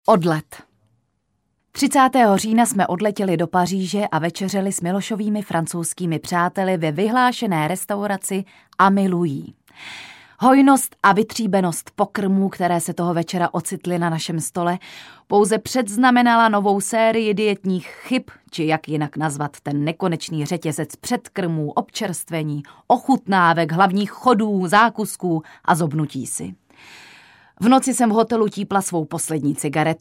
Odlet. 30. října jsme odletěli do Paříže a večeřeli s Milošovými francouzskými přáteli ve vyhlášené restauraci Ami Louis. Hojnost a vytříbenost pokrmů, které se toho večera ocitly na našem stole, pouze předznamenala novou sérii dietních chyb, či jak jinak nazvat ten nekonečný řetězec předkrmů, občerstvení, ochutnávek, hlavních chodů, zákusků a zobnutí si. V noci jsem v hotelu típla svou poslední cigaretu